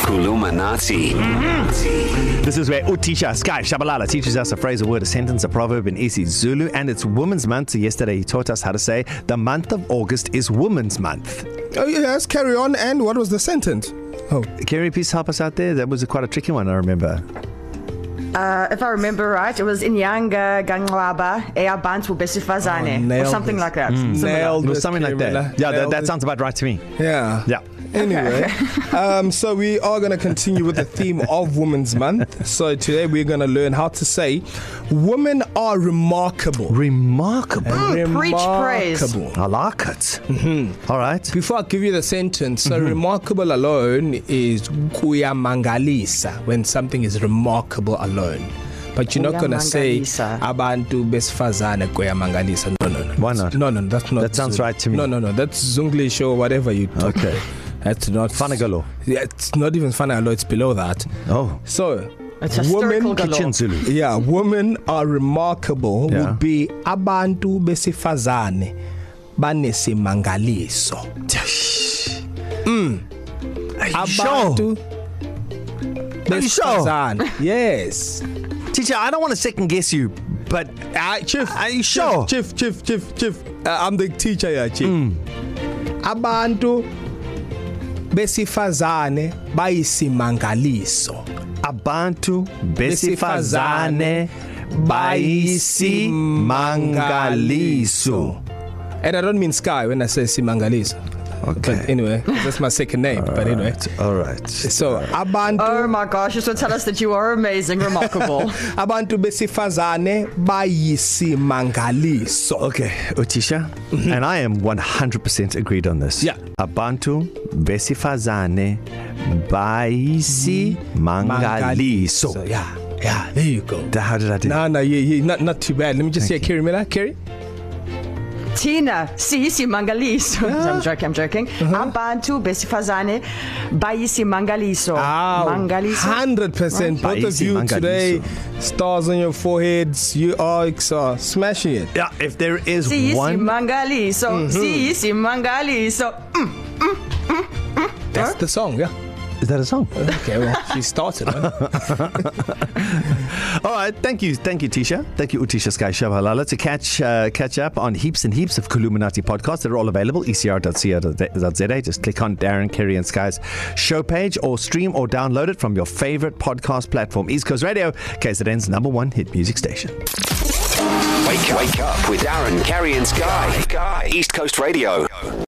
Kulumanati. This is where Utisha Sky Shabalala teaches us a phrase, a word, a sentence, a proverb in isiZulu, and it's Women's Month. So yesterday he taught us how to say the month of August is Women's Month. Oh yes, carry on. And what was the sentence? Oh, Kerry, please help us out there. That was quite a tricky one, I remember. If I remember right, it was Inyanga Ganglaba Eabantu Besifazane or something like that. It was something like that. Yeah, that sounds about right to me. Yeah. Anyway, so we are going to continue with the theme of Women's Month. So today we're going to learn how to say women are remarkable. Remarkable. Preach praise. I like it. Mm-hmm. All right. Before I give you the sentence, so remarkable alone is kuyamangalisa, when something is remarkable alone. But you're not going to say abantu besifazane kuyamangalisa. No. Why not? No, that's not. That sounds right to me. No. That's Zunglish or whatever you talk. Okay. That's not Fanagalo. Yeah, it's not even Fanagalo, it's below that. Oh. So, it's women kitchen Zulu. Yeah, women are remarkable would be abantu besifazane banesimangaliso. Abantu besifazane. Yes. Teacher, I don't want to second guess you, but Chief, are you sure? Chief. I'm the teacher here, Chief. Abantu besifazane bayisimangaliso. Abantu besifazane bayisimangaliso. And I don't mean sky when I say simangaliso. Okay. But anyway, that's my second name. But anyway. All right. So, abantu. Oh my gosh, you should tell us that you are amazing, remarkable. Abantu besifazane bayisimangaliso. Okay, Utisha, and I am 100% agreed on this. Yeah. Abantu besifazane bayisimangaliso. So, yeah, there you go. How did I do? No, not too bad. Let me just say Kerry Miller. Kerry? Tina, si mangaliso. I'm joking. Abantu besifazane bayisi mangaliso. Mangaliso. 100%. Both of you today, stars on your foreheads. You are smashing it. Yeah, if there is one. Mangaliso. Si mangaliso. That's the song, yeah. Is that a song? Okay, well, she started. All right, thank you, Tisha. Thank you, Utisha Sky Shabalala. To catch up on heaps and heaps of Kulumanati podcasts that are all available, ecr.co.za. Just click on Darren, Kerry and Sky's show page, or stream or download it from your favorite podcast platform. East Coast Radio, KZN's #1 hit music station. Wake up with Darren, Kerry and Sky. East Coast Radio.